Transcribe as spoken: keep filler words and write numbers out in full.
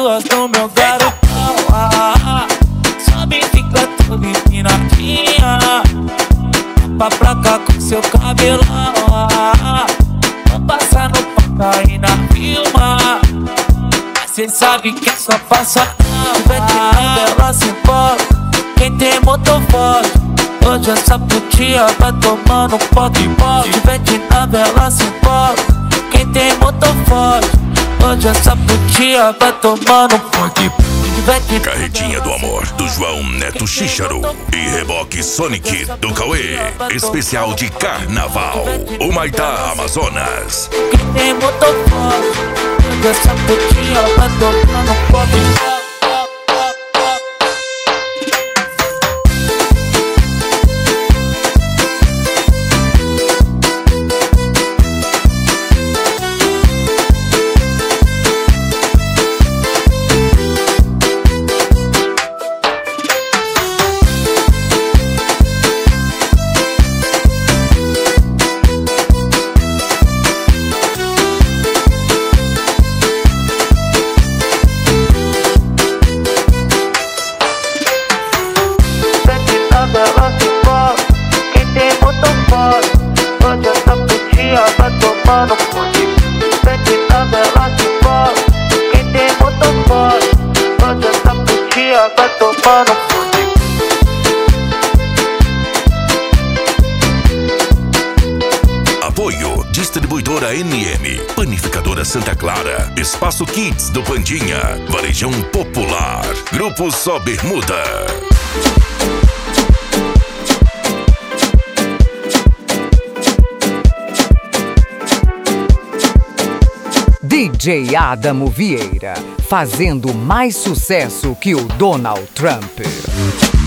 duas do meu garotão. Ah, ah, sobe e fica tudo empinadinha. Pra pra cá com seu cabelão. Ah, ah, vou passar no paca e na filma. Mas cê sabe que é só passa não. Ivete ela se envolve. Quem tem motor forte, hoje essa putinha vai tomando poque poque. Ivete na vela se envolve. Quem tem motor forte, hoje essa putinha vai tomando poque poque. Carretinha do Amor, do João Neto Xíxaro. E Reboque Sonic, do Cauê. Especial de Carnaval, o Maitá Amazonas. Quem tem motor forte, hoje essa putinha vai tomando poque poque. Vai tomando fonte, vem na vela se envolve. Quem tem motor forte, hoje essa putinha vai tomando fonte. Apoio Distribuidora N M, Panificadora Santa Clara, Espaço Kids do Pandinha, Varejão Popular, Grupo Só Bermuda. D J Adamo Vieira, fazendo mais sucesso que o Donald Trump.